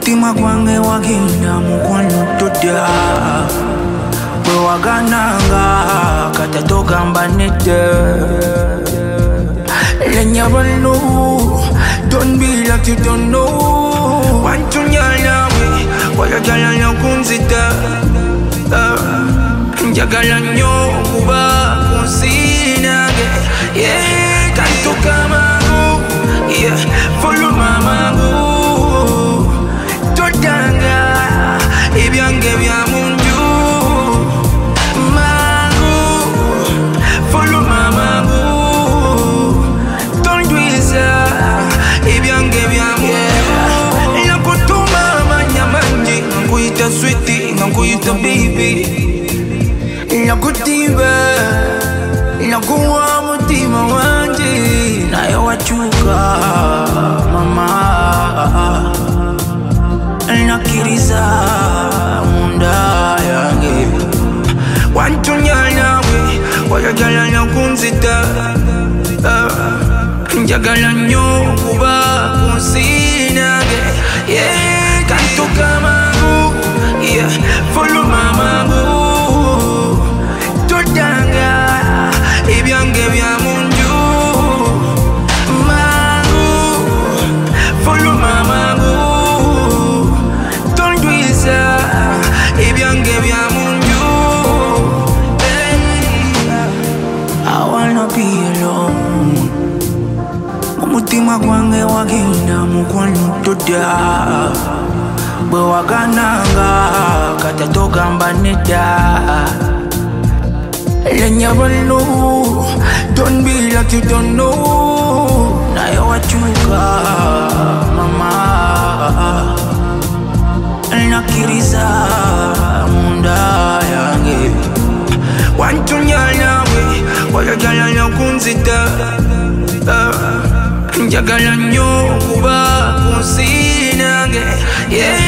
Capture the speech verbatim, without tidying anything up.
Umutima gwange wagenda mukwano toda bwe wagananga kata togamba nedda lenya bano don't be like you don't know wantunyala we wayagala nyakunzita njagala nnyo kuba kunsinage yeah kantuka mangu yeah follow mamangu todanga ebyange bya munju mangu follow mamangu tondwiza ebyange bya munju nakutuma manyamanji nkuyita sweetie nkuyita baby nakutiba nakuwa mutima wanje naye wachuka mama nakiriza munda yange wantunyala we wayagala nakunzita njagala nnyo kuba kunsinage yeah kantuka mangu yeah follow mamangu todanga ebyange bya munju mangu follow mamangu tondwiza ebyange bya munju I wanna be alone umutima gwange wagenda mukwano toda bwe wagananga kata togamba nedda lenya bano don't be like you don't know naye wachuka mama nakiriza munda yange wantunyala we wayagala nakunzita njagala nnyo kuba kunsinage yeah